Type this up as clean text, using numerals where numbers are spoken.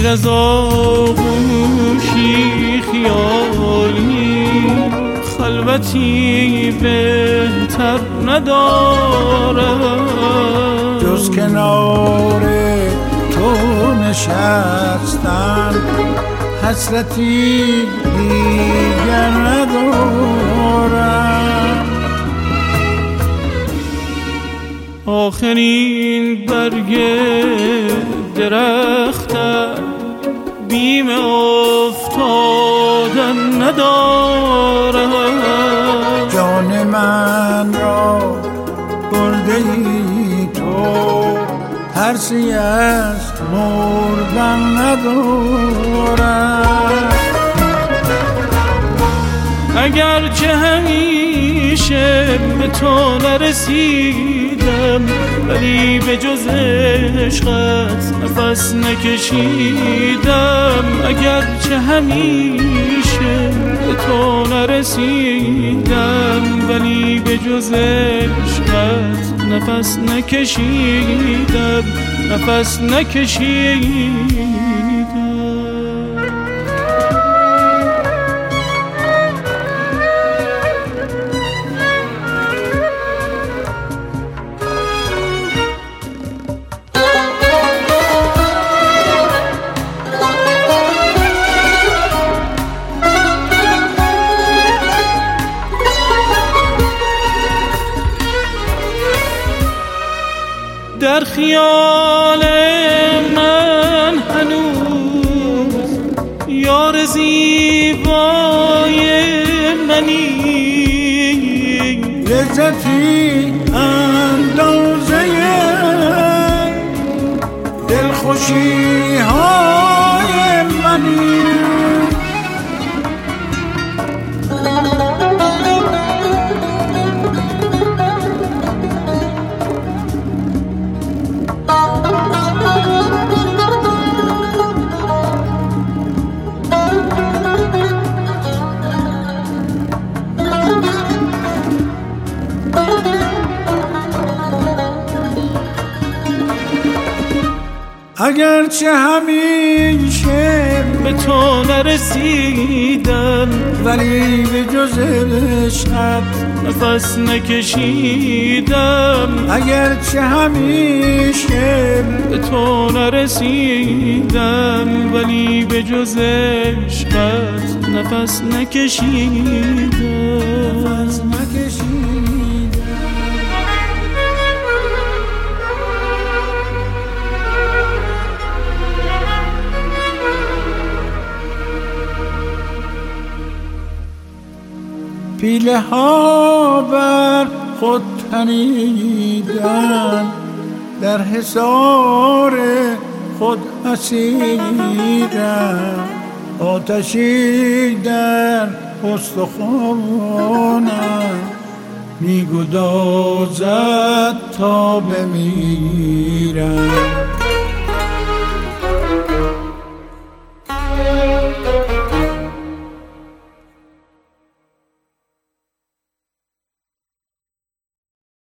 از آغوشی خیالی خلوتی بهتر ندارم جز کنار تو نشستن حسرتی دیگر ندارم آخرین برگ درختم بیم افتادن ندارم جان من را برده ای تو ترسی از مردن ندارم اگرچه همیشه به تو نرسیدم ولی به جز عشقت نفس نکشیدم اگرچه همیشه به تو نرسیدم ولی به جز عشقت نفس نکشیدم نفس نکشیدم در خیال من هنوز یار زیبای منی لذتی اندازه دلخوشی های منی اگرچه همیشه به تو نرسیدم ولی به جز عشقت نفس نکشیدم اگرچه همیشه به تو نرسیدم ولی به جز عشقت نفس نکشیدم پیله ها بر خود تنیدن در حصار خود اسیرم آتشی در استخوانم میگدازد تا بمیرم